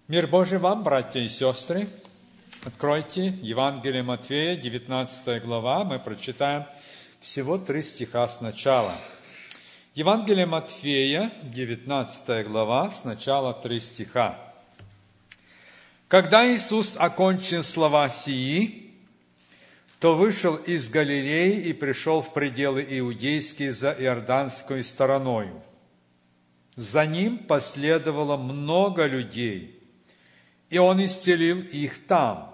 Мир Божий вам, братья и сестры. Откройте Евангелие Матфея, 19 глава. Мы прочитаем всего 3 стиха сначала. Евангелие Матфея, 19 глава, сначала 3 стиха. «Когда Иисус окончил слова сии, то вышел из Галилеи и пришел в пределы иудейские за Иорданскую стороною. За ним последовало много людей, и он исцелил их там.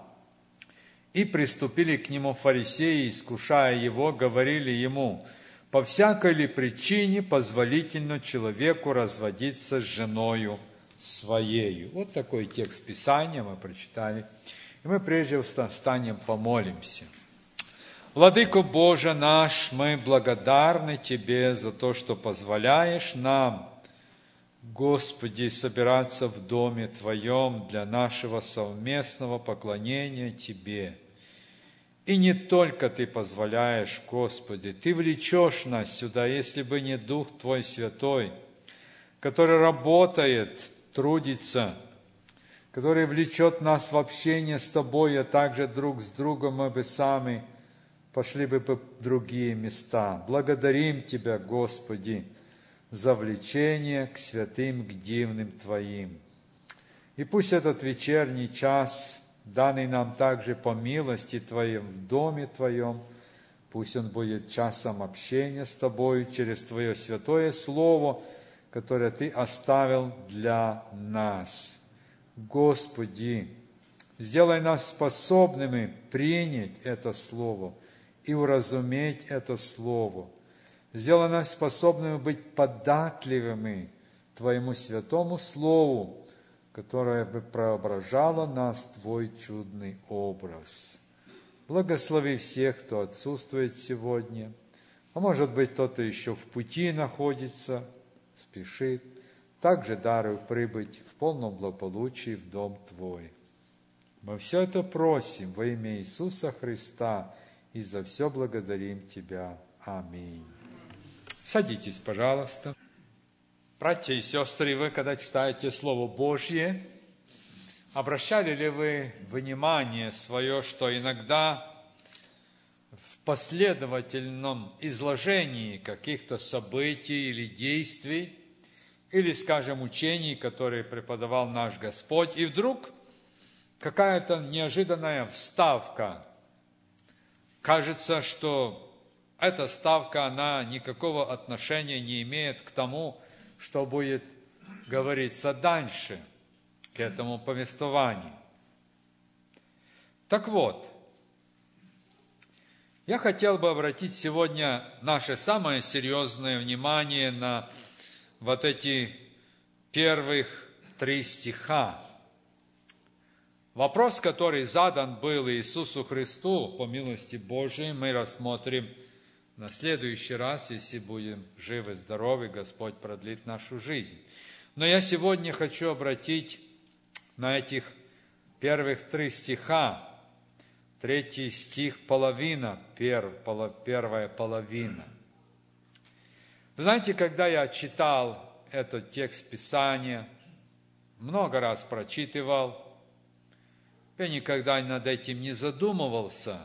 И приступили к нему фарисеи, искушая его, говорили ему: по всякой ли причине позволительно человеку разводиться с женою своею». Вот такой текст Писания мы прочитали. И мы прежде встанем, помолимся. Владыко Боже наш, мы благодарны Тебе за то, что позволяешь нам, Господи, собираться в Доме Твоем для нашего совместного поклонения Тебе. И не только Ты позволяешь, Господи, Ты влечешь нас сюда, если бы не Дух Твой Святой, который работает, трудится, который влечет нас в общение с Тобой, а также друг с другом, мы бы сами пошли бы в другие места. Благодарим Тебя, Господи, за влечение к святым, к дивным Твоим. И пусть этот вечерний час, данный нам также по милости Твоей в Доме Твоем, пусть он будет часом общения с Тобою через Твое святое Слово, которое Ты оставил для нас. Господи, сделай нас способными принять это Слово и уразуметь это Слово. Сделай нас способными быть податливыми Твоему святому Слову, которое бы преображало нас в Твой чудный образ. Благослови всех, кто отсутствует сегодня, а может быть, кто-то еще в пути находится, спешит. Также даруй прибыть в полном благополучии в Дом Твой. Мы все это просим во имя Иисуса Христа и за все благодарим Тебя. Аминь. Садитесь, пожалуйста. Братья и сестры, вы, когда читаете Слово Божье, обращали ли вы внимание свое, что иногда в последовательном изложении каких-то событий или действий, или, скажем, учений, которые преподавал наш Господь, и вдруг какая-то неожиданная вставка. Кажется, что эта ставка, она никакого отношения не имеет к тому, что будет говориться дальше, к этому повествованию. Так вот, я хотел бы обратить сегодня наше самое серьезное внимание на вот эти первых 3 стиха. Вопрос, который задан был Иисусу Христу, по милости Божией, мы рассмотрим на следующий раз, если будем живы, здоровы, Господь продлит нашу жизнь. Но я сегодня хочу обратить на этих первых 3 стиха. 3 стих, половина, первая половина. Вы знаете, когда я читал этот текст Писания, много раз прочитывал, я никогда над этим не задумывался.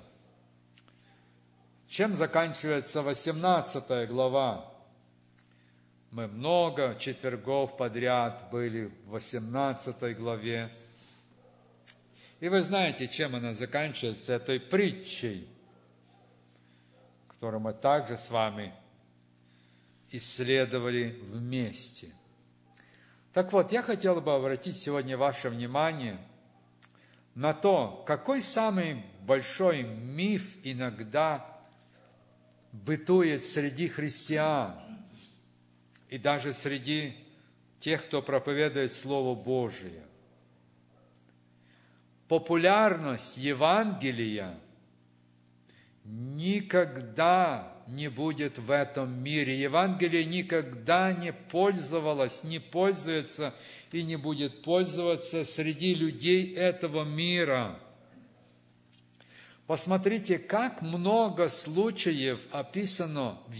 Чем заканчивается 18 глава? Мы много четвергов подряд были в 18 главе. И вы знаете, чем она заканчивается, этой притчей, которую мы также с вами исследовали вместе. Так вот, я хотел бы обратить сегодня ваше внимание на то, какой самый большой миф иногда бытует среди христиан и даже среди тех, кто проповедует Слово Божие. Популярность Евангелия никогда не будет в этом мире. Евангелие никогда не пользовалось, не пользуется и не будет пользоваться среди людей этого мира. Посмотрите, как много случаев описано в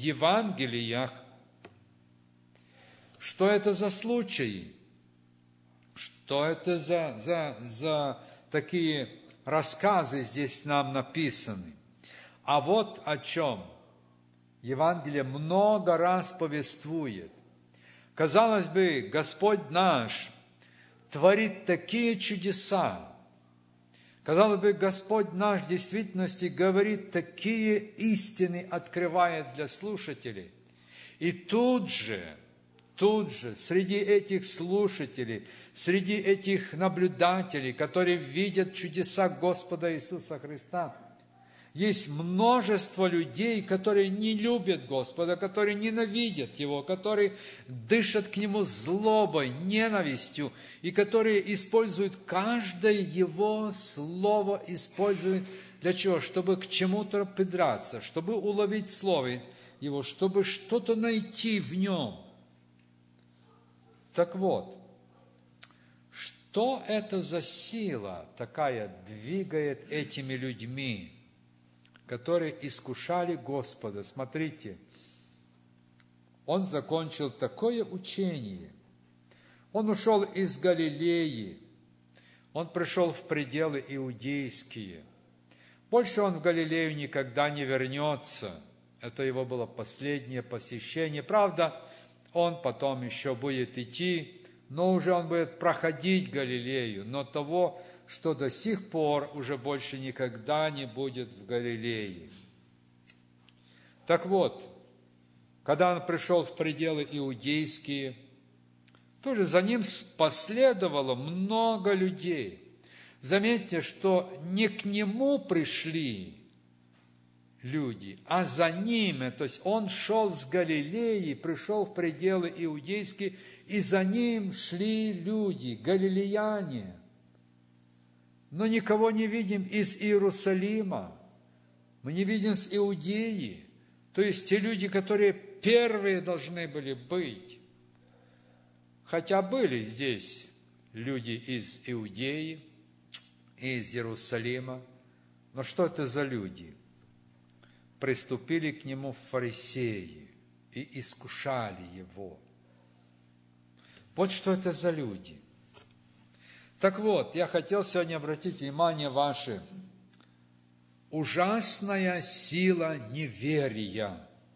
Евангелиях. Что это за случаи? Что это за такие рассказы здесь нам написаны? А вот о чем Евангелие много раз повествует. Казалось бы, Господь наш творит такие чудеса. Казалось бы, Господь наш в действительности говорит такие истины, открывает для слушателей. И тут же, среди этих слушателей, среди этих наблюдателей, которые видят чудеса Господа Иисуса Христа, есть множество людей, которые не любят Господа, которые ненавидят Его, которые дышат к Нему злобой, ненавистью, и которые используют каждое Его слово, используют для чего? Чтобы к чему-то придраться, чтобы уловить Слово Его, чтобы что-то найти в Нем. Так вот, что это за сила такая двигает этими людьми, которые искушали Господа? Смотрите, Он закончил такое учение. Он ушел из Галилеи, Он пришел в пределы иудейские. Больше Он в Галилею никогда не вернется. Это Его было последнее посещение. Правда, Он потом еще будет идти, но уже Он будет проходить Галилею, но того, что до сих пор уже больше никогда не будет в Галилее. Так вот, когда Он пришел в пределы иудейские, тоже за Ним последовало много людей. Заметьте, что не к Нему пришли люди, а за Ним, то есть Он шел с Галилеи, пришел в пределы иудейские, и за Ним шли люди, галилеяне. Но никого не видим из Иерусалима, мы не видим с Иудеи, то есть те люди, которые первые должны были быть. Хотя были здесь люди из Иудеи, из Иерусалима, но что это за люди? Приступили к Нему фарисеи и искушали Его. Вот что это за люди. Так вот, я хотел сегодня обратить внимание ваше. Ужасная сила неверия.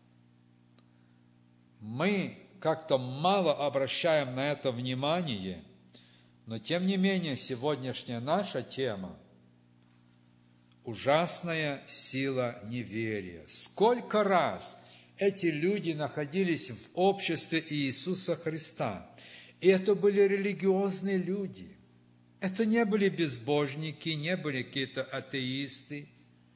Мы как-то мало обращаем на это внимание, но тем не менее сегодняшняя наша тема – ужасная сила неверия. Сколько раз эти люди находились в обществе Иисуса Христа, и это были религиозные люди. Это не были безбожники, не были какие-то атеисты.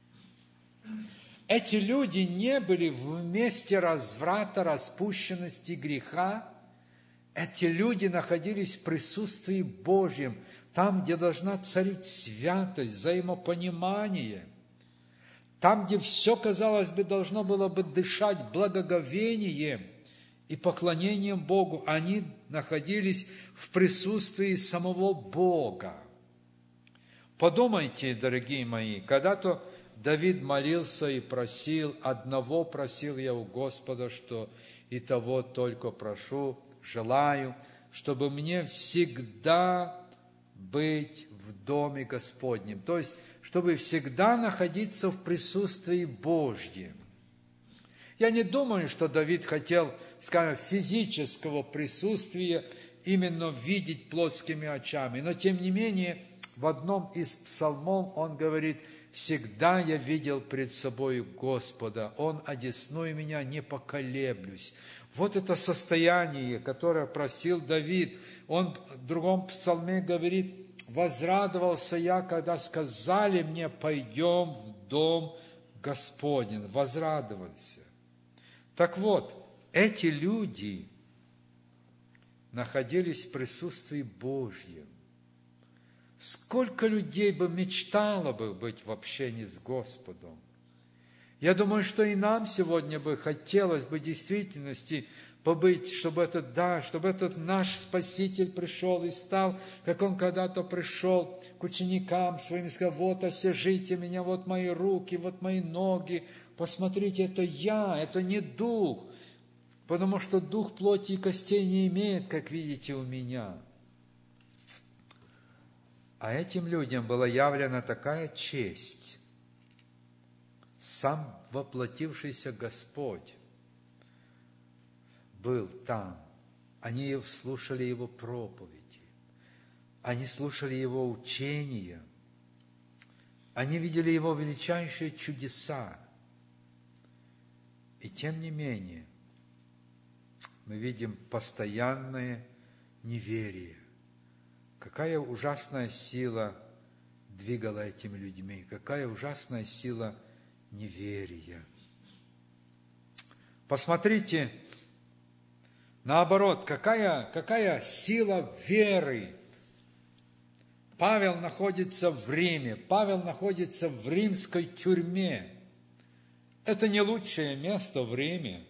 Эти люди не были в месте разврата, распущенности, греха. Эти люди находились в присутствии Божьем, там, где должна царить святость, взаимопонимание, там, где все, казалось бы, должно было бы дышать благоговением и поклонением Богу. Они находились в присутствии самого Бога. Подумайте, дорогие мои, когда-то Давид молился и просил, одного просил я у Господа, что и того только прошу, желаю, чтобы мне всегда быть в доме Господнем. То есть, чтобы всегда находиться в присутствии Божьем. Я не думаю, что Давид хотел, скажем, физического присутствия, именно видеть плотскими очами. Но, тем не менее, в одном из псалмов он говорит: «Всегда я видел пред собой Господа, Он одесную меня, не поколеблюсь». Вот это состояние, которое просил Давид. Он в другом псалме говорит: «Возрадовался я, когда сказали мне, пойдем в дом Господень». Возрадовался. Так вот, эти люди находились в присутствии Божьем. Сколько людей бы мечтало бы быть в общении с Господом. Я думаю, что и нам сегодня бы хотелось бы в действительности побыть, чтобы этот наш Спаситель пришел и стал, как Он когда-то пришел к ученикам своим и сказал: «Вот осяжите меня, вот мои руки, вот мои ноги, посмотрите, это я, это не дух, потому что дух плоти и костей не имеет, как видите у меня». А этим людям была явлена такая честь. Сам воплотившийся Господь был там. Они слушали Его проповеди, они слушали Его учения, они видели Его величайшие чудеса. И тем не менее, мы видим постоянное неверие. Какая ужасная сила двигала этими людьми, какая ужасная сила неверия. Посмотрите, наоборот, какая сила веры. Павел находится в Риме, Павел находится в римской тюрьме. Это не лучшее место в Риме.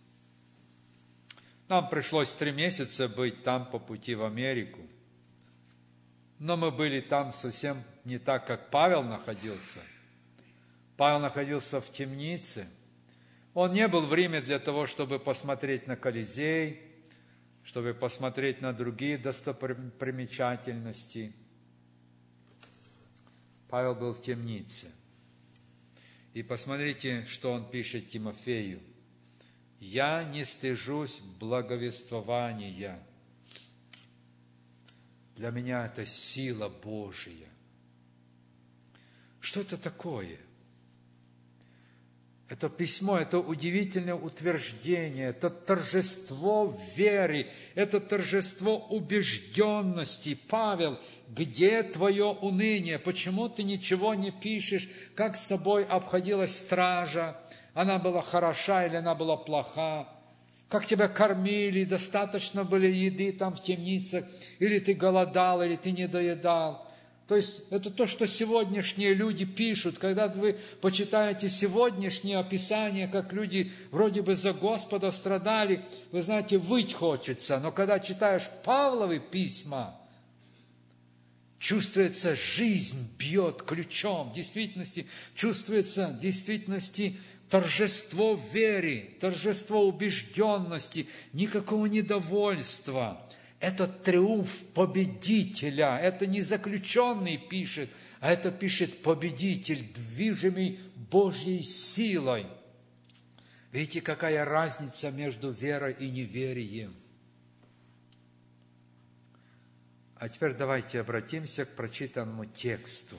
Нам пришлось 3 месяца быть там по пути в Америку. Но мы были там совсем не так, как Павел находился. Павел находился в темнице. Он не был в Риме для того, чтобы посмотреть на Колизей, чтобы посмотреть на другие достопримечательности. Павел был в темнице. И посмотрите, что он пишет Тимофею. «Я не стыжусь благовествования». Для меня это сила Божия. Что это такое? Это письмо, это удивительное утверждение, это торжество веры, это торжество убежденности. Павел, где твое уныние? Почему ты ничего не пишешь? Как с тобой обходилась стража? Она была хороша или она была плоха? Как тебя кормили? Достаточно были еды там в темницах? Или ты голодал, или ты не доедал? То есть это то, что сегодняшние люди пишут. Когда вы почитаете сегодняшнее описание, как люди вроде бы за Господа страдали, вы знаете, выть хочется. Но когда читаешь Павловы письма, чувствуется, жизнь бьет ключом. В действительности чувствуется, в действительности торжество веры, торжество убежденности, никакого недовольства. Это триумф победителя. Это не заключенный пишет, а это пишет победитель, движимый Божьей силой. Видите, какая разница между верой и неверием. А теперь давайте обратимся к прочитанному тексту.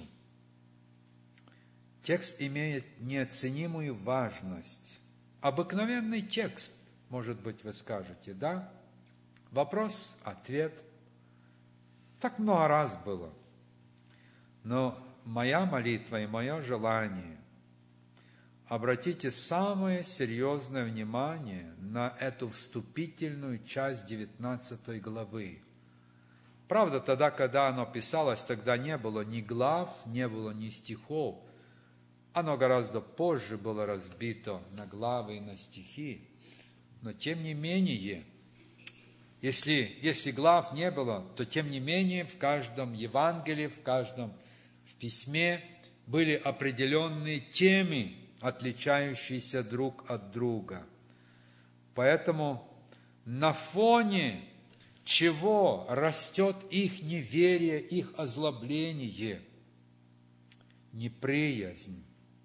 Текст имеет неоценимую важность. Обыкновенный текст, может быть, вы скажете, да? Вопрос, ответ. Так много раз было. Но моя молитва и мое желание – обратите самое серьезное внимание на эту вступительную часть 19 главы. Правда, тогда, когда оно писалось, тогда не было ни глав, не было ни стихов. Оно гораздо позже было разбито на главы и на стихи. Но тем не менее, если глав не было, то тем не менее в каждом Евангелии, в каждом в письме были определенные темы, отличающиеся друг от друга. Поэтому на фоне чего растет их неверие, их озлобление, неприязнь.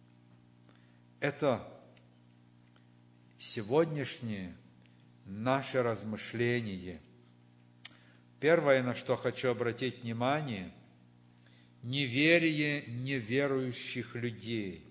Это сегодняшнее наше размышление. Первое, на что хочу обратить внимание, неверие неверующих людей.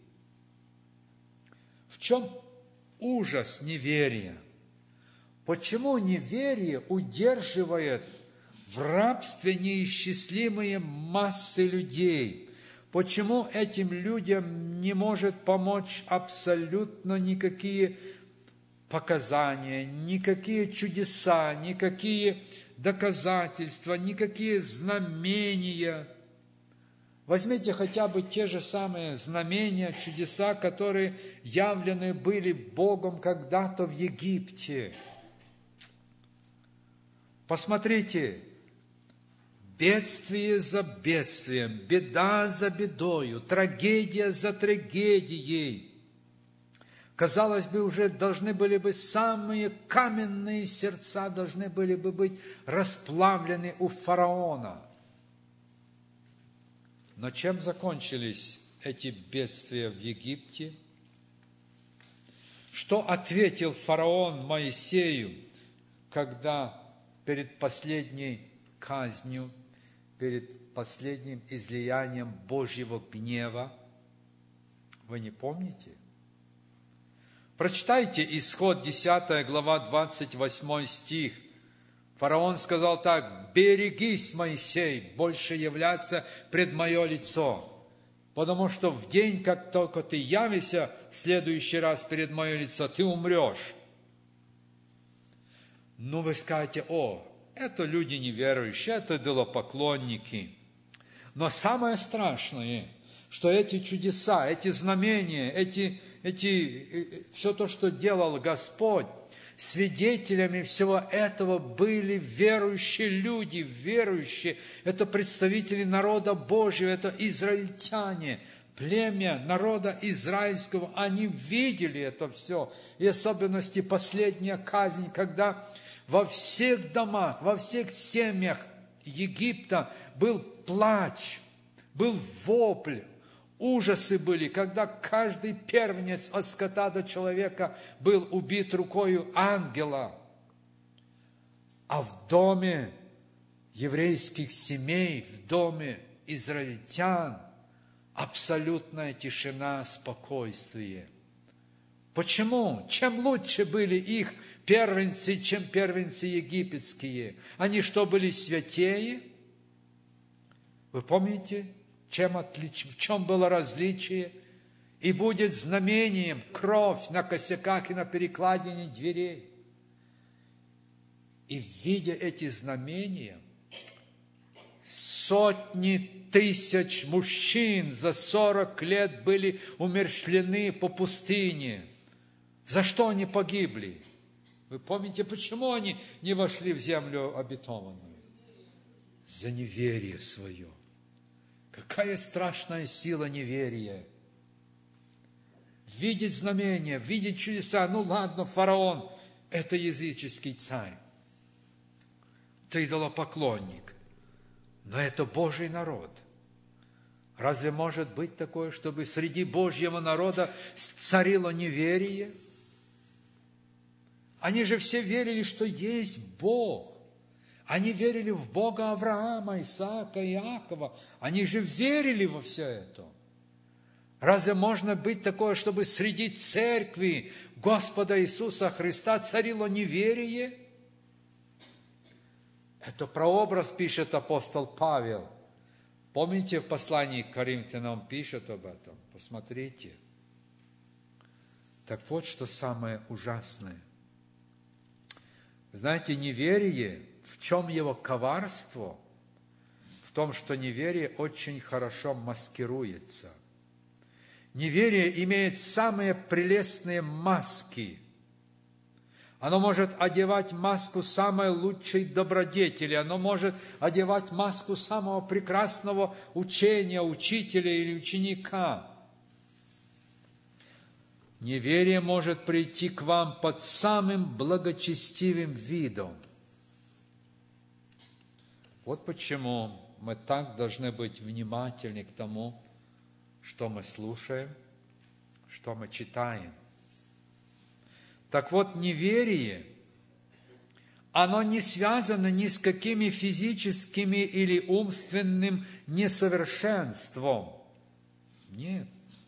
В чем ужас неверия? Почему неверие удерживает в рабстве неисчислимые массы людей? Почему этим людям не может помочь абсолютно никакие показания, никакие чудеса, никакие доказательства, никакие знамения? Возьмите хотя бы те же самые знамения, чудеса, которые явлены были Богом когда-то в Египте. Посмотрите, бедствие за бедствием, беда за бедою, трагедия за трагедией. Казалось бы, уже должны были бы самые каменные сердца должны были бы быть расплавлены у фараона. Но чем закончились эти бедствия в Египте? Что ответил фараон Моисею, когда перед последней казнью, перед последним излиянием Божьего гнева? Вы не помните? Прочитайте Исход 10 глава 28 стих. Фараон сказал так: «Берегись, Моисей, больше являться пред мое лицо, потому что в день, как только ты явишься в следующий раз перед мое лицо, ты умрешь». Ну, вы скажете: о, это люди неверующие, это идолопоклонники. Но самое страшное, что эти чудеса, эти знамения, все то, что делал Господь, свидетелями всего этого были верующие люди, верующие. Это представители народа Божьего, это израильтяне, племя народа израильского. Они видели это все. И особенности последняя казнь, когда во всех домах, во всех семьях Египта был плач, был вопль. Ужасы были, когда каждый первенец от скота до человека был убит рукою ангела. А в доме еврейских семей, в доме израильтян абсолютная тишина, спокойствие. Почему? Чем лучше были их первенцы, чем первенцы египетские? Они что, были святее? Вы помните? В чем было различие? И будет знамением кровь на косяках и на перекладине дверей. И видя эти знамения, сотни тысяч мужчин за 40 лет были умерщвлены по пустыне. За что они погибли? Вы помните, почему они не вошли в землю обетованную? За неверие свое. Какая страшная сила неверия. Видеть знамения, видеть чудеса. Ну ладно, фараон – это языческий царь. Это идолопоклонник. Но это Божий народ. Разве может быть такое, чтобы среди Божьего народа царило неверие? Они же все верили, что есть Бог. Они верили в Бога Авраама, Исаака, Иакова. Они же верили во все это. Разве можно быть такое, чтобы среди церкви Господа Иисуса Христа царило неверие? Это прообраз пишет апостол Павел. Помните, в послании к Коринфянам пишет об этом? Посмотрите. Так вот, что самое ужасное. Знаете, неверие, в чем его коварство? В том, что неверие очень хорошо маскируется. Неверие имеет самые прелестные маски. Оно может одевать маску самой лучшей добродетели, оно может одевать маску самого прекрасного учения, учителя или ученика. Неверие может прийти к вам под самым благочестивым видом. Вот почему мы так должны быть внимательны к тому, что мы слушаем, что мы читаем. Так вот, неверие, оно не связано ни с какими физическими или умственным несовершенством. Нет.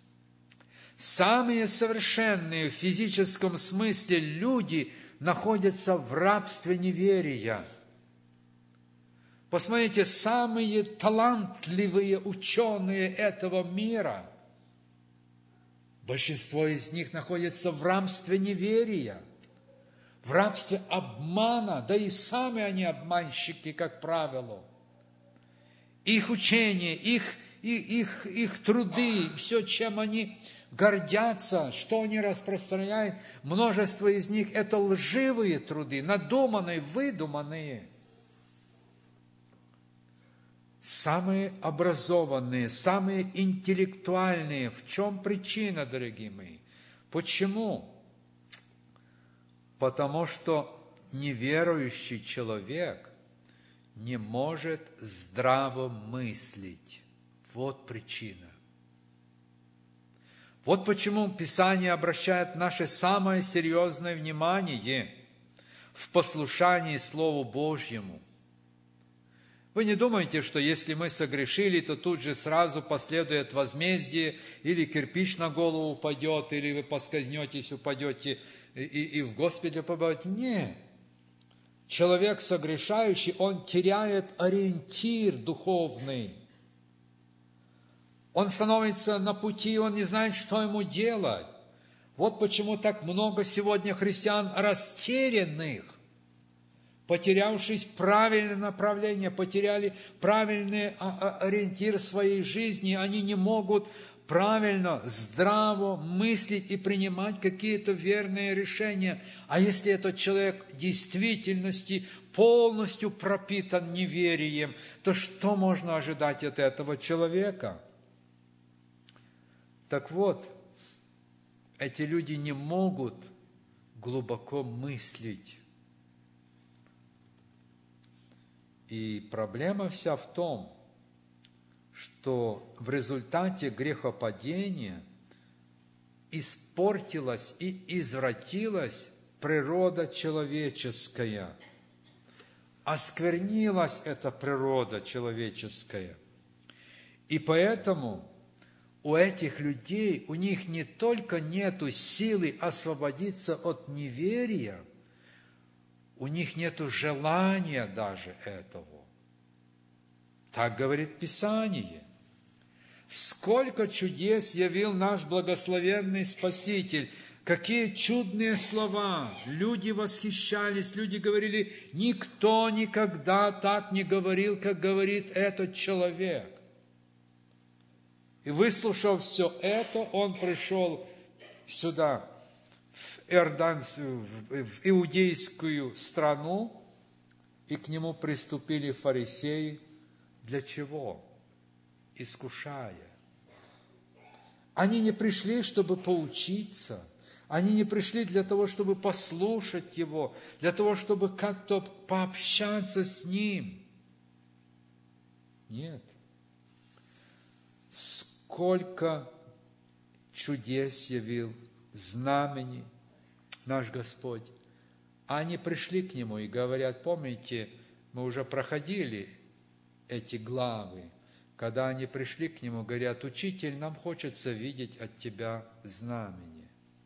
Самые совершенные в физическом смысле люди находятся в рабстве неверия. Посмотрите, самые талантливые ученые этого мира, большинство из них находятся в рабстве неверия, в рабстве обмана, да и сами они обманщики, как правило. Их учение, их труды, все, чем они гордятся, что они распространяют, множество из них – это лживые труды, надуманные, выдуманные. Самые образованные, самые интеллектуальные. В чем причина, дорогие мои? Почему? Потому что неверующий человек не может здраво мыслить. Вот причина. Вот почему Писание обращает наше самое серьезное внимание в послушании Слову Божьему. Вы не думаете, что если мы согрешили, то тут же сразу последует возмездие, или кирпич на голову упадет, или вы поскользнетесь, упадете и в Господе побываете. Нет. Человек согрешающий, он теряет ориентир духовный. Он становится на пути, он не знает, что ему делать. Вот почему так много сегодня христиан растерянных, потерявшись правильное направление, потеряли правильный ориентир своей жизни, они не могут правильно, здраво мыслить и принимать какие-то верные решения. А если этот человек в действительности полностью пропитан неверием, то что можно ожидать от этого человека? Так вот, эти люди не могут глубоко мыслить. И проблема вся в том, что в результате грехопадения испортилась и извратилась природа человеческая. Осквернилась эта природа человеческая. И поэтому у этих людей, у них не только нету силы освободиться от неверия, у них нету желания даже этого. Так говорит Писание. Сколько чудес явил наш благословенный Спаситель, какие чудные слова. Люди восхищались, люди говорили, никто никогда так не говорил, как говорит этот человек. И выслушав все это, он пришел сюда, в иудейскую страну, и к нему приступили фарисеи. Для чего? Искушая. Они не пришли, чтобы поучиться. Они не пришли для того, чтобы послушать его, для того, чтобы как-то пообщаться с ним. Нет. Сколько чудес явил, знамений наш Господь. Они пришли к Нему и говорят, помните, мы уже проходили эти главы, когда они пришли к Нему, говорят, Учитель, нам хочется видеть от Тебя знамение.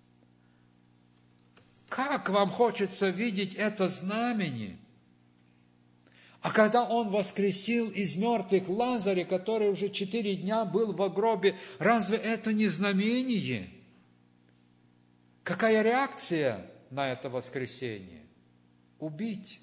Как вам хочется видеть это знамение? А когда Он воскресил из мертвых Лазаря, который уже 4 дня был в гробе, разве это не знамение? Какая реакция на это воскресение? Убить.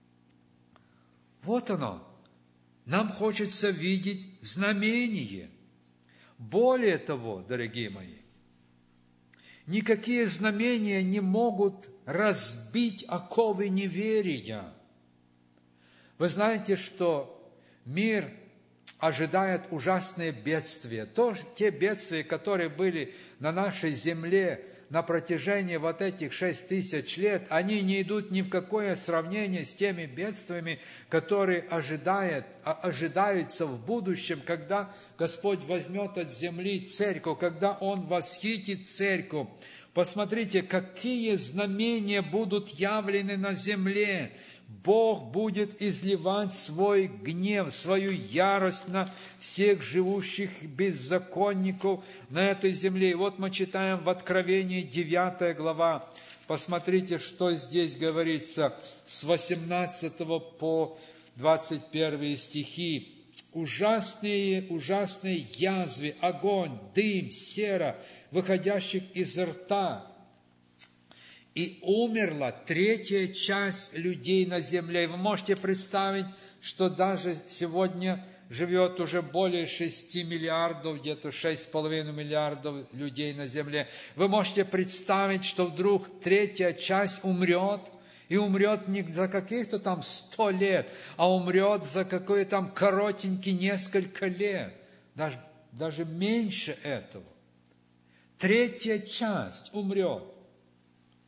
Вот оно. Нам хочется видеть знамение. Более того, дорогие мои, никакие знамения не могут разбить оковы неверия. Вы знаете, что мир ожидает ужасные бедствия. Те бедствия, которые были на нашей земле на протяжении вот этих 6000 лет, они не идут ни в какое сравнение с теми бедствиями, которые ожидаются в будущем, когда Господь возьмет от земли церковь, когда Он восхитит церковь. Посмотрите, какие знамения будут явлены на земле. Бог будет изливать свой гнев, свою ярость на всех живущих беззаконников на этой земле. И вот мы читаем в Откровении 9 глава. Посмотрите, что здесь говорится с 18 по 21 стихи. Ужасные язвы, огонь, дым, сера, выходящих из рта. И умерла 1/3 часть людей на земле. И вы можете представить, что даже сегодня живет уже более 6 миллиардов, где-то 6,5 миллиардов людей на земле. Вы можете представить, что вдруг 1/3 часть умрет, и умрет не за каких-то там 100 лет, а умрет за какой-то там коротенький несколько лет. Даже меньше этого. 1/3 часть умрет.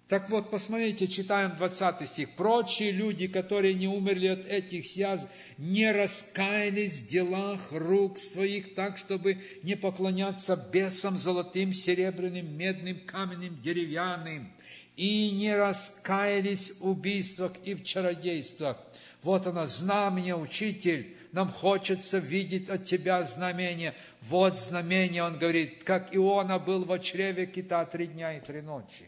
Так вот, посмотрите, читаем 20 стих. «Прочие люди, которые не умерли от этих язв, не раскаялись в делах рук своих так, чтобы не поклоняться бесам золотым, серебряным, медным, каменным, деревянным, и не раскаялись в убийствах и в чародействах». Вот оно, знамение, учитель, нам хочется видеть от тебя знамение. Вот знамение, он говорит, как Иона был во чреве кита 3 дня и 3 ночи.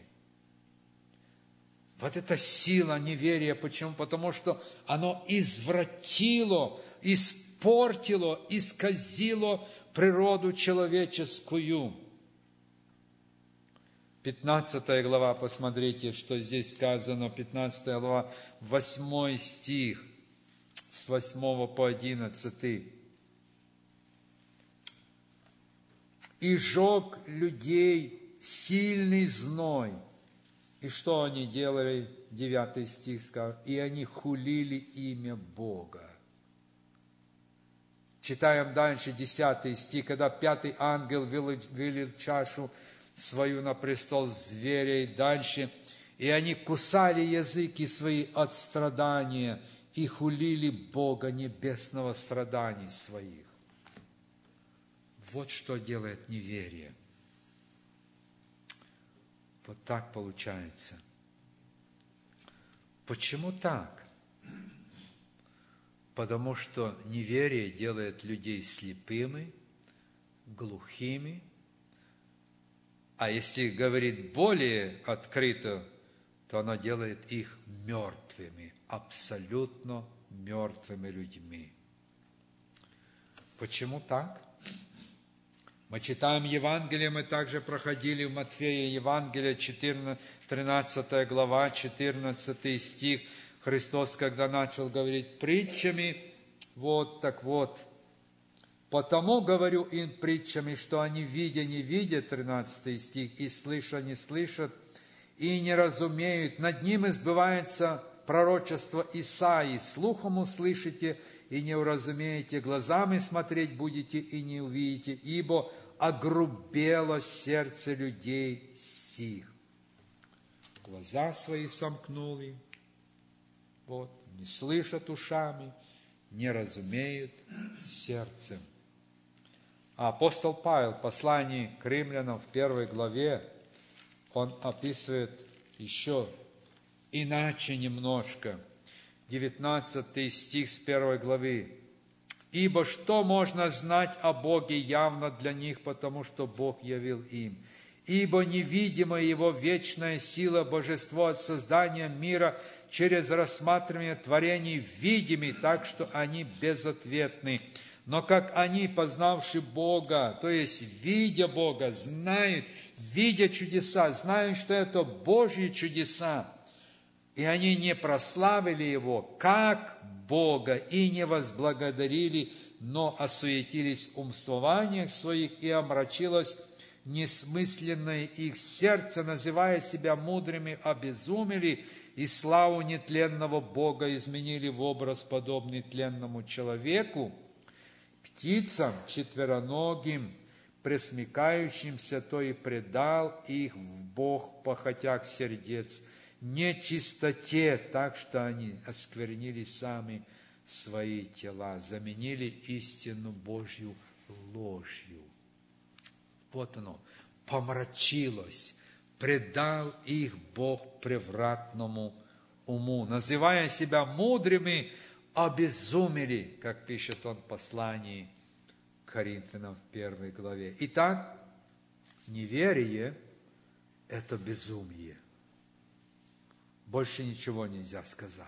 Вот это сила неверия. Почему? Потому что оно извратило, испортило, исказило природу человеческую. 15 глава, посмотрите, что здесь сказано. 15 глава, 8 стих, с 8 по 11. «И жег людей сильный зной». И что они делали? 9 стих сказал. «И они хулили имя Бога». Читаем дальше 10 стих. «Когда 5-й ангел вылил чашу свою на престол зверя». И дальше. «И они кусали языки свои от страдания и хулили Бога небесного страданий своих». Вот что делает неверие. Вот так получается. Почему так? Потому что неверие делает людей слепыми, глухими. А если говорить более открыто, то оно делает их мертвыми, абсолютно мертвыми людьми. Почему так? Мы читаем Евангелие, мы также проходили в Матфея Евангелие, 13 глава, 14 стих. Христос, когда начал говорить притчами, вот так вот. «Потому говорю им притчами, что они, видя, не видят», 13 стих, «и слыша, не слышат, и не разумеют. Над ними сбывается пророчество Исаии. Слухом услышите, и не уразумеете, глазами смотреть будете, и не увидите, ибо огрубело сердце людей сих». Глаза свои сомкнули, вот, не слышат ушами, не разумеют сердцем. А апостол Павел в послании к римлянам в 1 главе, он описывает еще иначе немножко. 19 стих с 1 главы. «Ибо что можно знать о Боге явно для них, потому что Бог явил им? Ибо невидимая Его вечная сила, божество от создания мира через рассматривание творений видимы, так что они безответны. Но как они, познавши Бога, то есть видя Бога, знают, видя чудеса, знают, что это Божьи чудеса, и они не прославили Его, как Бога, и не возблагодарили, но осуетились в умствованиях своих, и омрачилось несмысленное их сердце, называя себя мудрыми, обезумели, и славу нетленного Бога изменили в образ, подобный тленному человеку, птицам четвероногим, пресмыкающимся, то и предал их в Бог похотях сердец, нечистоте, так что они осквернили сами свои тела, заменили истину Божью ложью. Вот оно, помрачилось, предал их Бог превратному уму, называя себя мудрыми, обезумели, как пишет он в послании к Коринфянам в 1 главе. Итак, неверие – это безумие. Больше ничего нельзя сказать.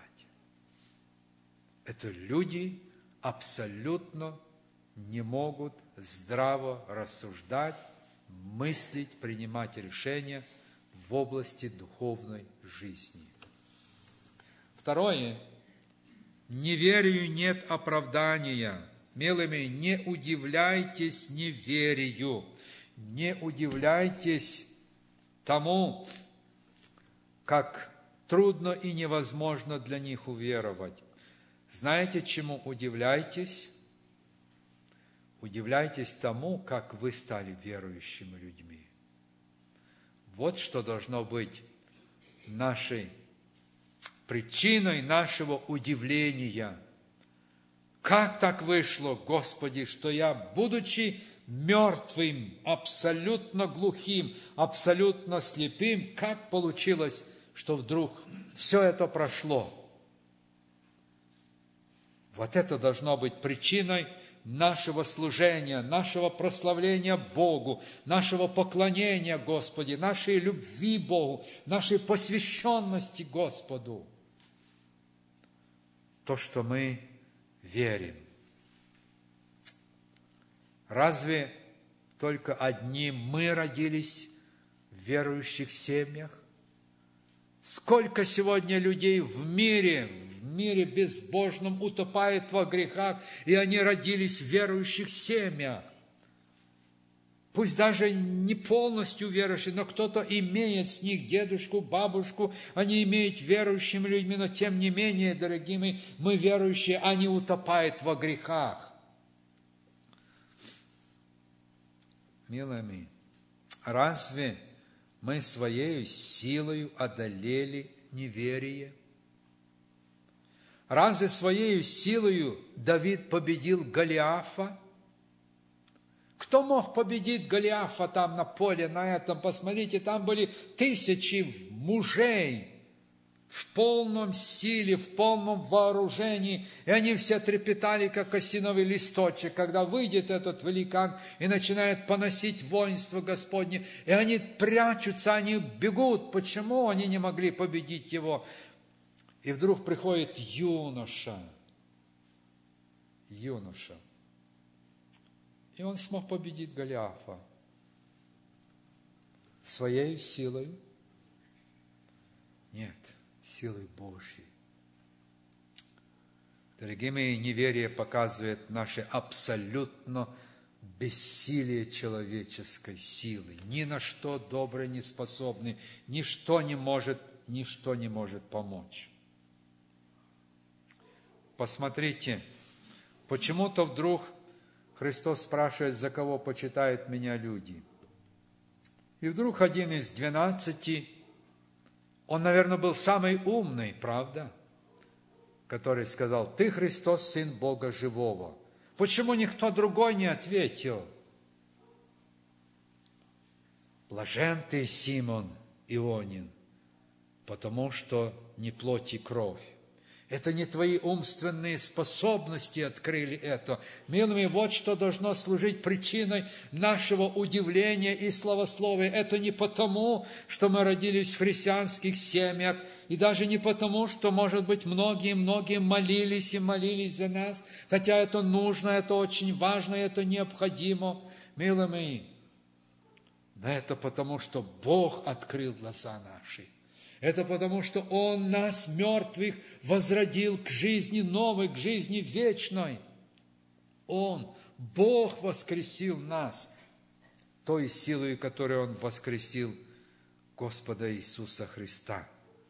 Это люди абсолютно не могут здраво рассуждать, мыслить, принимать решения в области духовной жизни. Второе. Неверию нет оправдания. Милыми, не удивляйтесь неверию. Не удивляйтесь тому, как трудно и невозможно для них уверовать. Знаете, чему удивляйтесь? Удивляйтесь тому, как вы стали верующими людьми. Вот что должно быть причиной нашего удивления. Как так вышло, Господи, что я, будучи мертвым, абсолютно глухим, абсолютно слепым, как получилось, что вдруг все это прошло? Вот это должно быть причиной нашего служения, нашего прославления Богу, нашего поклонения Господи, нашей любви Богу, нашей посвященности Господу. То, что мы верим. Разве только одни мы родились в верующих семьях? Сколько сегодня людей в мире безбожном утопает во грехах, и они родились в верующих семьях. Пусть даже не полностью верующие, но кто-то имеет с них дедушку, бабушку, они имеют верующими людьми, но тем не менее, дорогие мы верующие, они утопают во грехах. Милые мои, разве мы своей силой одолели неверие? Разве своей силой Давид победил Голиафа? Кто мог победить Голиафа там на поле, на этом? Посмотрите, там были тысячи мужей в полном силе, в полном вооружении, и они все трепетали, как осиновый листочек, когда выйдет этот великан и начинает поносить воинство Господне, и они прячутся, они бегут. Почему они не могли победить его? И вдруг приходит юноша, и он смог победить Голиафа своей силой? Нет, силой Божьей. Дорогие мои, неверие показывает наше абсолютно бессилие человеческой силы. Ни на что доброе не способны, ничто не может помочь. Посмотрите, почему-то вдруг Христос спрашивает, за кого почитают меня люди. И вдруг один из 12, он, наверное, был самый умный, правда? Который сказал, ты, Христос, Сын Бога Живого. Почему никто другой не ответил? Блажен ты, Симон Ионин, потому что не плоть и кровь. Это не твои умственные способности открыли это. Милые, вот что должно служить причиной нашего удивления и славословия. Это не потому, что мы родились в христианских семьях, и даже не потому, что, может быть, многие молились за нас, хотя это нужно, это очень важно, это необходимо, милые мои. Но это потому, что Бог открыл глаза наши. Это потому, что Он нас, мертвых, возродил к жизни новой, к жизни вечной. Бог воскресил нас той силой, которой Он воскресил Господа Иисуса Христа.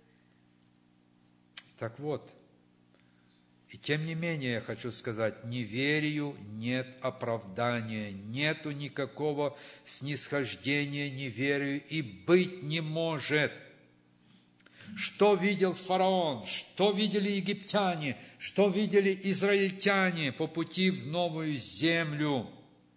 Так вот, и тем не менее, я хочу сказать, неверию нет оправдания, нету никакого снисхождения неверию и быть не может. Что видел фараон, что видели египтяне, что видели израильтяне по пути в новую землю?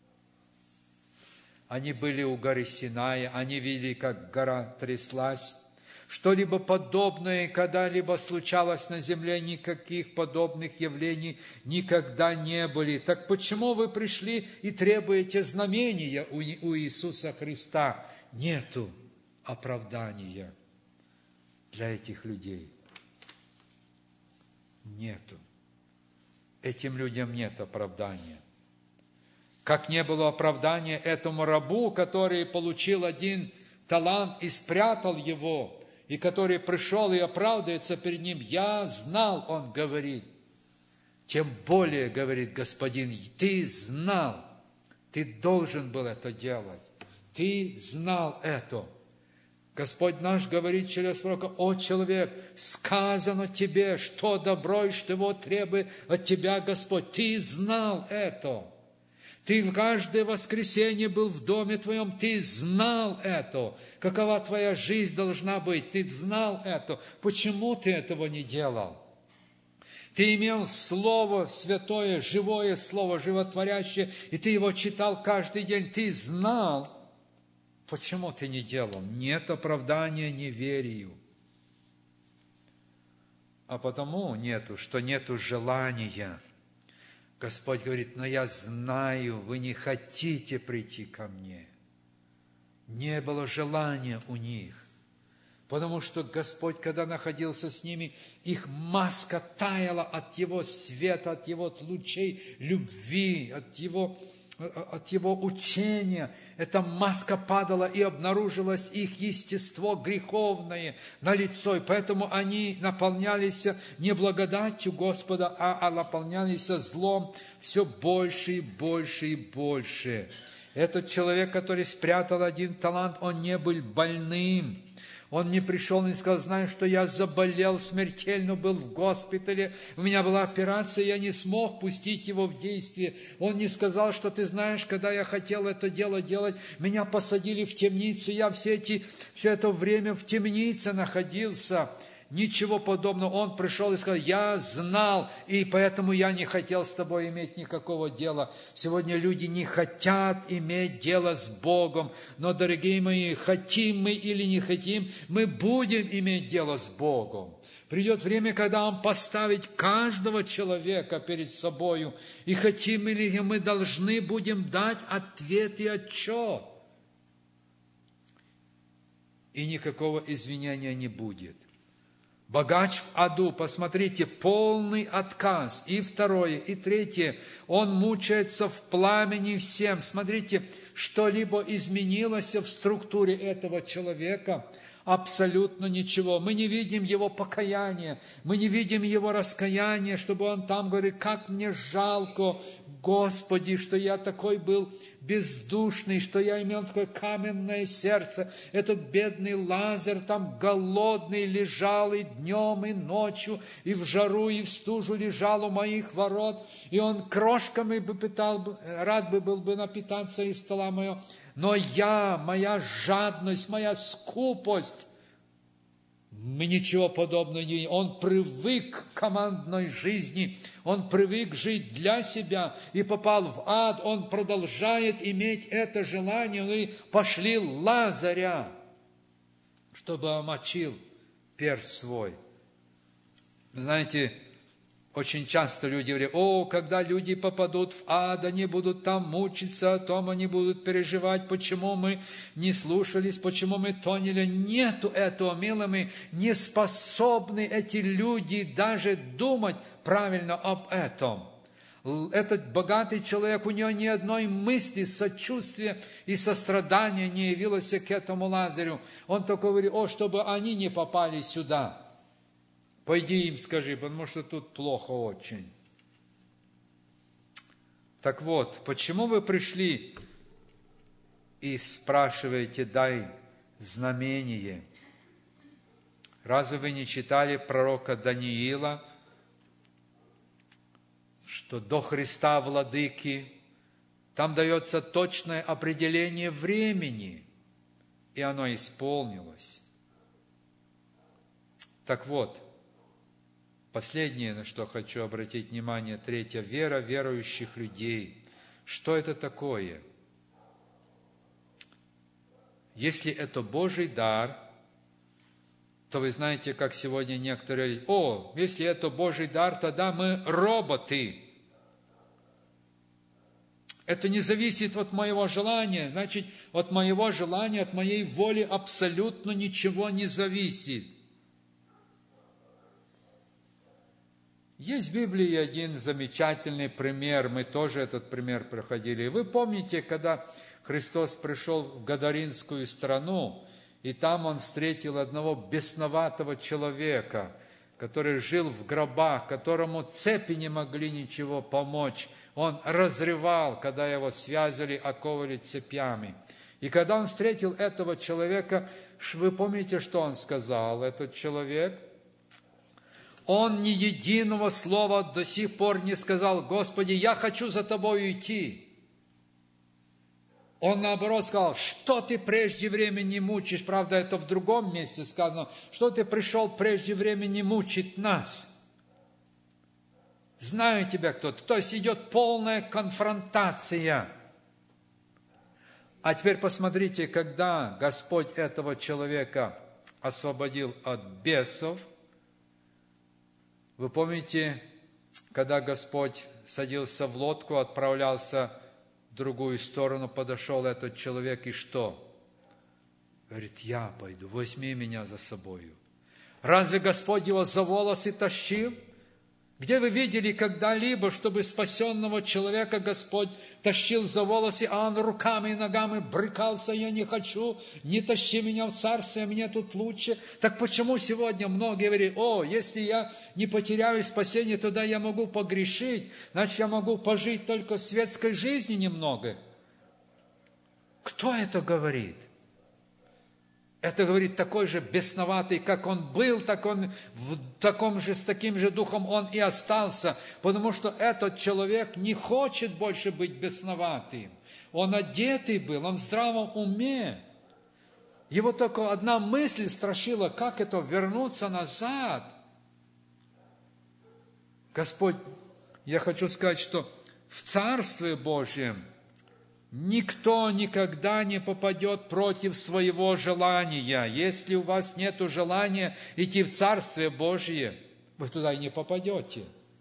Они были у горы Синая, они видели, как гора тряслась. Что-либо подобное когда-либо случалось на земле, никаких подобных явлений никогда не были. Так почему вы пришли и требуете знамения у Иисуса Христа? Нету оправдания для этих людей. Нету. Этим людям нет оправдания. Как не было оправдания этому рабу, который получил один талант и спрятал его, и который пришел и оправдывается перед ним. Я знал, он говорит. Тем более, говорит Господин, ты знал, ты должен был это делать. Ты знал это. Господь наш говорит через пророка: «О человек, сказано тебе, что добро и что его требует от тебя Господь». Ты знал это. Ты в каждое воскресенье был в доме твоем, ты знал это, какова твоя жизнь должна быть, ты знал это. Почему ты этого не делал? Ты имел Слово Святое, живое Слово, животворящее, и ты его читал каждый день, ты знал. Почему ты не делал? Нет оправдания неверию. А потому что нету желания. Господь говорит, но я знаю, вы не хотите прийти ко мне. Не было желания у них. Потому что Господь, когда находился с ними, их маска таяла от Его света, от Его лучей любви, от Его учения. Эта маска падала, и обнаружилось их естество греховное на лицо. И поэтому они наполнялись не благодатью Господа, а наполнялись злом все больше и больше и больше. Этот человек, который спрятал один талант, он не был больным. Он не пришел и не сказал, знаю, что я заболел смертельно, был в госпитале, у меня была операция, я не смог пустить его в действие. Он не сказал, что ты знаешь, когда я хотел это дело делать, меня посадили в темницу, я все это время в темнице находился. Ничего подобного. Он пришел и сказал, я знал, и поэтому я не хотел с тобой иметь никакого дела. Сегодня люди не хотят иметь дело с Богом. Но, дорогие мои, хотим мы или не хотим, мы будем иметь дело с Богом. Придет время, когда Он поставит каждого человека перед собою. И хотим или не, мы должны будем дать ответ и отчет. И никакого извинения не будет. Богач в аду, посмотрите, полный отказ. И второе, и третье, он мучается в пламени всем. Смотрите, что-либо изменилось в структуре этого человека? Абсолютно ничего. Мы не видим его покаяния, мы не видим его раскаяния, чтобы он там говорит, как мне жалко, Господи, что я такой был бездушный, что я имел такое каменное сердце. Этот бедный Лазарь там голодный лежал и днем, и ночью, и в жару, и в стужу лежал у моих ворот. И он крошками бы рад бы был бы напитаться из стола моего. Но моя жадность, моя скупость, мы ничего подобного не... Он привык к командной жизни, он привык жить для себя и попал в ад, он продолжает иметь это желание. Он говорит, пошли Лазаря, чтобы омочил перст свой. Знаете, очень часто люди говорят, когда люди попадут в ад, они будут там мучиться, о том они будут переживать, почему мы не слушались, почему мы тонули. Нету этого, милые, не способны эти люди даже думать правильно об этом. Этот богатый человек, у него ни одной мысли, сочувствия и сострадания не явилось к этому Лазарю. Он только говорит, чтобы они не попали сюда. Пойди им скажи, потому что тут плохо очень. Так вот, почему вы пришли и спрашиваете, дай знамение? Разве вы не читали пророка Даниила, что до Христа Владыки там дается точное определение времени, и оно исполнилось? Так вот, последнее, на что хочу обратить внимание, третье, вера верующих людей. Что это такое? Если это Божий дар, то вы знаете, как сегодня некоторые говорят, если это Божий дар, тогда мы роботы. Это не зависит от моего желания, значит, от моего желания, от моей воли абсолютно ничего не зависит. Есть в Библии один замечательный пример, мы тоже этот пример проходили. Вы помните, когда Христос пришел в Гадаринскую страну, и там Он встретил одного бесноватого человека, который жил в гробах, которому цепи не могли ничего помочь. Он разрывал, когда его связали, оковывали цепями. И когда Он встретил этого человека, вы помните, что Он сказал, этот человек? Он ни единого слова до сих пор не сказал, Господи, я хочу за Тобой идти. Он наоборот сказал, что ты прежде времени мучишь, правда, это в другом месте сказано, что ты пришел прежде времени мучить нас. Знаю тебя кто-то. То есть идет полная конфронтация. А теперь посмотрите, когда Господь этого человека освободил от бесов, вы помните, когда Господь садился в лодку, отправлялся в другую сторону, подошел этот человек и что? Говорит, я пойду, возьми меня за собою. Разве Господь его за волосы тащил? Где вы видели когда-либо, чтобы спасенного человека Господь тащил за волосы, а он руками и ногами брыкался, я не хочу, не тащи меня в царствие, мне тут лучше. Так почему сегодня многие говорят, если я не потеряю спасение, тогда я могу погрешить, значит, я могу пожить только светской жизни немного. Кто это говорит? Это говорит такой же бесноватый, как он был, так он с таким же духом он и остался, потому что этот человек не хочет больше быть бесноватым. Он одетый был, он в здравом уме. Его только одна мысль страшила, как это вернуться назад. Господь, я хочу сказать, что в Царстве Божьем никто никогда не попадет против своего желания. Если у вас нет желания идти в Царствие Божье, вы туда и не попадете.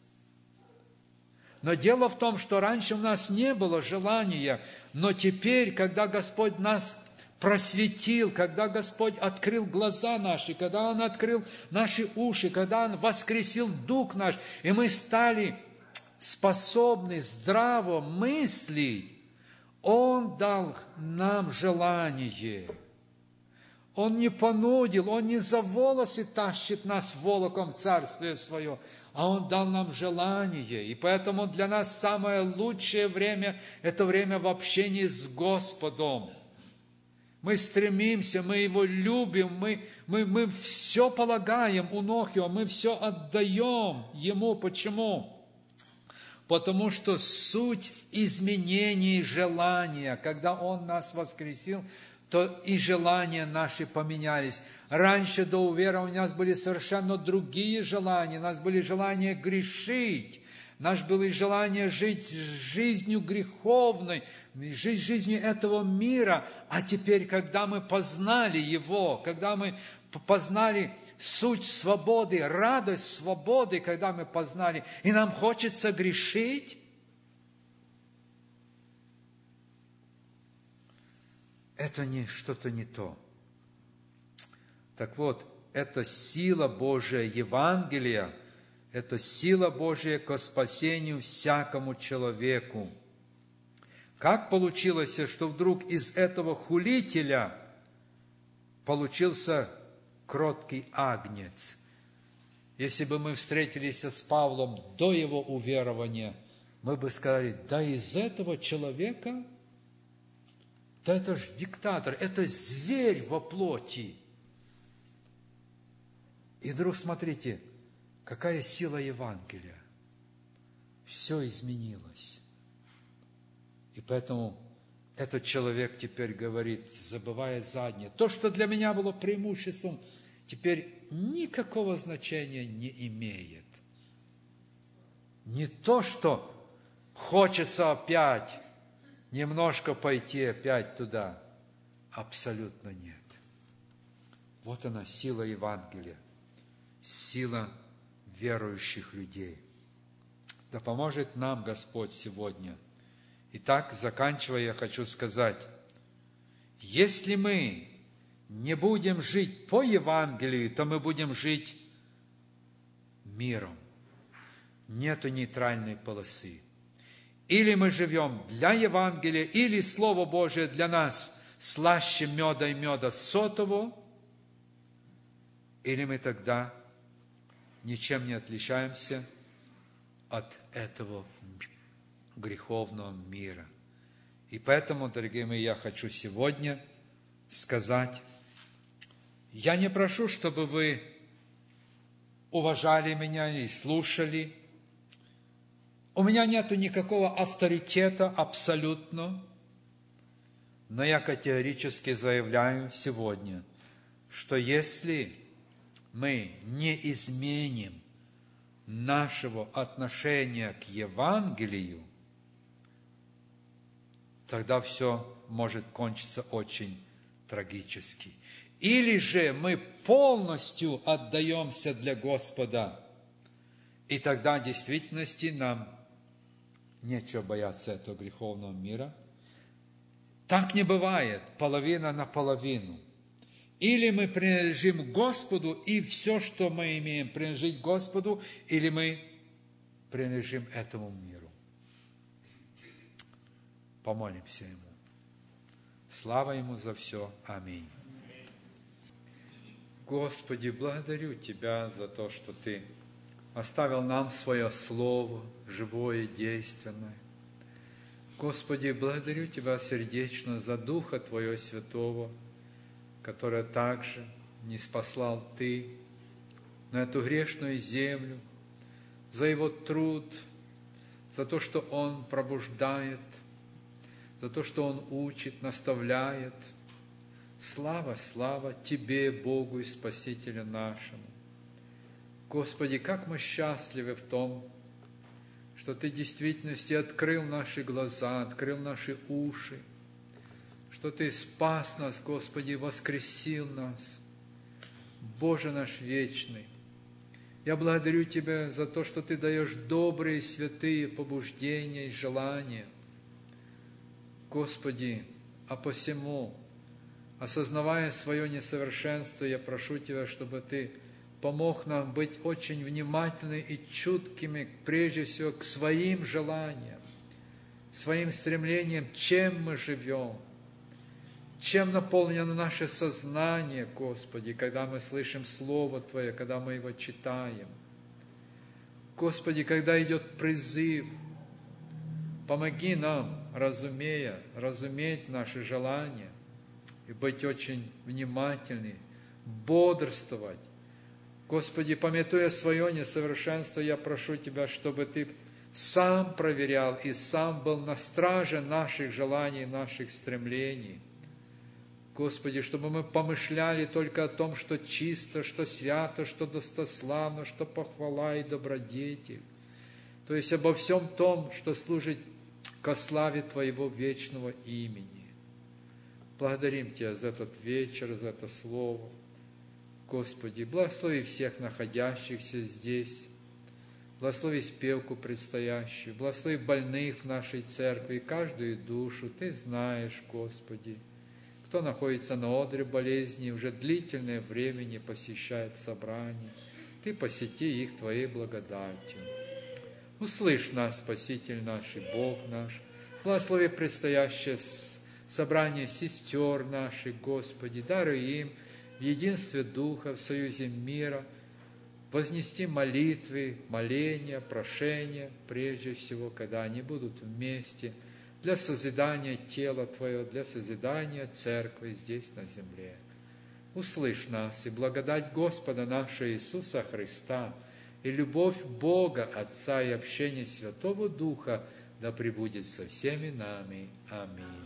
Но дело в том, что раньше у нас не было желания, но теперь, когда Господь нас просветил, когда Господь открыл глаза наши, когда Он открыл наши уши, когда Он воскресил дух наш, и мы стали способны здраво мыслить, Он дал нам желание. Он не понудил, Он не за волосы тащит нас волоком в Царствие Свое, а Он дал нам желание. И поэтому для нас самое лучшее время – это время в общении с Господом. Мы стремимся, мы Его любим, мы все полагаем у ног Его, мы все отдаем Ему. Почему? Потому что суть в изменении желания. Когда Он нас воскресил, то и желания наши поменялись. Раньше до уверования у нас были совершенно другие желания. У нас были желания грешить. У нас было желание жить жизнью греховной, жить жизнью этого мира. А теперь, когда мы познали Его, когда мы познали суть свободы, радость свободы, когда мы познали, и нам хочется грешить, это не что-то не то. Так вот, это сила Божия Евангелия, это сила Божия ко спасению всякому человеку. Как получилось, что вдруг из этого хулителя получился кроткий агнец? Если бы мы встретились с Павлом до его уверования, мы бы сказали, да из этого человека, да это же диктатор, это зверь во плоти. И вдруг смотрите, какая сила Евангелия. Все изменилось. И поэтому этот человек теперь говорит, забывая заднее, то, что для меня было преимуществом, теперь никакого значения не имеет. Не то, что хочется опять немножко пойти опять туда. Абсолютно нет. Вот она, сила Евангелия, сила верующих людей. Да поможет нам Господь сегодня. Итак, заканчивая, я хочу сказать, если мы не будем жить по Евангелию, то мы будем жить миром. Нету нейтральной полосы. Или мы живем для Евангелия, или Слово Божие для нас слаще меда и меда сотого, или мы тогда ничем не отличаемся от этого греховного мира. И поэтому, дорогие мои, я хочу сегодня сказать, я не прошу, чтобы вы уважали меня и слушали. У меня нету никакого авторитета абсолютно. Но я категорически заявляю сегодня, что если мы не изменим нашего отношения к Евангелию, тогда все может кончиться очень трагически. Или же мы полностью отдаемся для Господа, и тогда в действительности нам нечего бояться этого греховного мира. Так не бывает, половина на половину. Или мы принадлежим Господу, и все, что мы имеем, принадлежит Господу, или мы принадлежим этому миру. Помолимся Ему. Слава Ему за все. Аминь. Господи, благодарю Тебя за то, что Ты оставил нам Свое Слово, живое, действенное. Господи, благодарю Тебя сердечно за Духа Твоего Святого, которое также ниспослал Ты на эту грешную землю, за Его труд, за то, что Он пробуждает, за то, что Он учит, наставляет. Слава, слава Тебе, Богу и Спасителю нашему. Господи, как мы счастливы в том, что Ты в действительности открыл наши глаза, открыл наши уши, что Ты спас нас, Господи, воскресил нас. Боже наш вечный, я благодарю Тебя за то, что Ты даешь добрые, святые побуждения и желания. Господи, а посему, осознавая свое несовершенство, я прошу Тебя, чтобы Ты помог нам быть очень внимательными и чуткими, прежде всего, к своим желаниям, своим стремлениям, чем мы живем, чем наполнено наше сознание, Господи, когда мы слышим Слово Твое, когда мы его читаем. Господи, когда идет призыв, помоги нам, разуметь наши желания и быть очень внимательными, бодрствовать. Господи, памятуя свое несовершенство, я прошу Тебя, чтобы Ты сам проверял и сам был на страже наших желаний, наших стремлений. Господи, чтобы мы помышляли только о том, что чисто, что свято, что достославно, что похвала и добродетель. То есть обо всем том, что служит ко славе Твоего вечного имени. Благодарим Тебя за этот вечер, за это слово. Господи, благослови всех находящихся здесь, благослови спевку предстоящую, благослови больных в нашей церкви, каждую душу. Ты знаешь, Господи, кто находится на одре болезни, уже длительное время не посещает собрания. Ты посети их Твоей благодатью. Услышь нас, Спаситель наш и Бог наш. Благослови предстоящее собрание сестер наших, Господи, даруй им в единстве Духа, в союзе мира, вознести молитвы, моления, прошения, прежде всего, когда они будут вместе, для созидания тела Твоего, для созидания церкви здесь на земле. Услышь нас, и благодать Господа нашего Иисуса Христа, и любовь Бога Отца и общение Святого Духа да пребудет со всеми нами. Аминь.